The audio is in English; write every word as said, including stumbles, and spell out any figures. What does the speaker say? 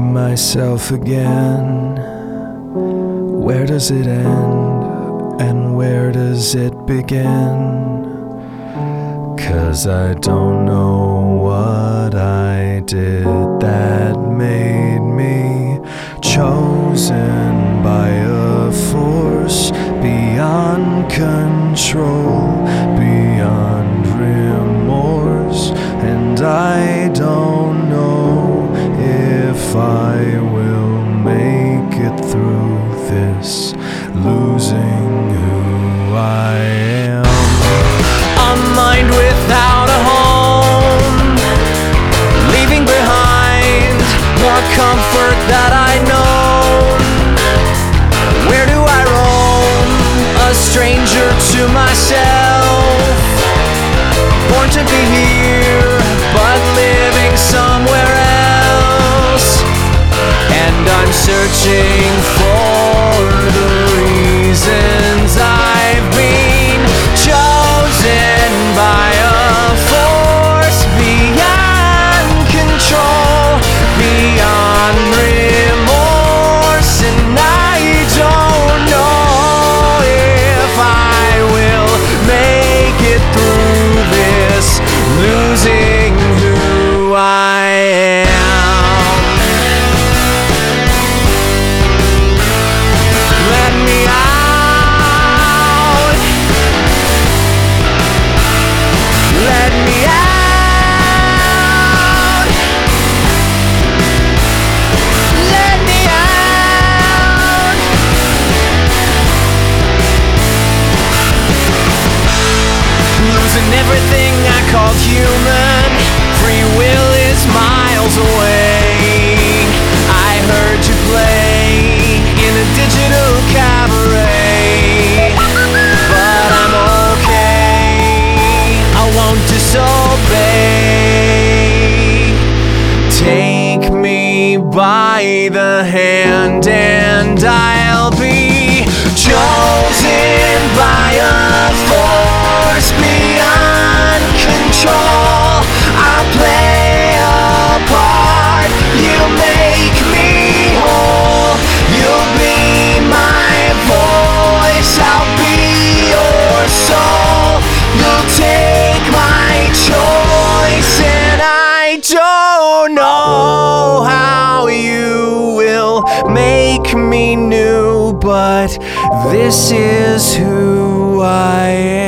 myself again. Where does it end, and where does it begin? 'Cause I don't know what I did that made me chosen by a force beyond control, beyond remorse. And I don't know if I will make it through this, losing who I am. A mind without a home, leaving behind the comfort that I know. Where do I roam, a stranger to myself, born to be here, but living somewhere else. And I'm searching for the reasons I've been chosen by a force beyond control, beyond remorse. And I don't know if I will make it through this, losing who I am. Let me out. Let me out. Let me out. Losing everything I called human. Free will is miles away. I heard you play in a digital cabaret, but I'm okay, I won't disobey. Take me by the hand and I'll be chosen by a force beyond control. I'll play a part, you make me whole. You'll be my voice, I'll be your soul. You'll take my choice, and I don't know how you will make me new, but this is who I am.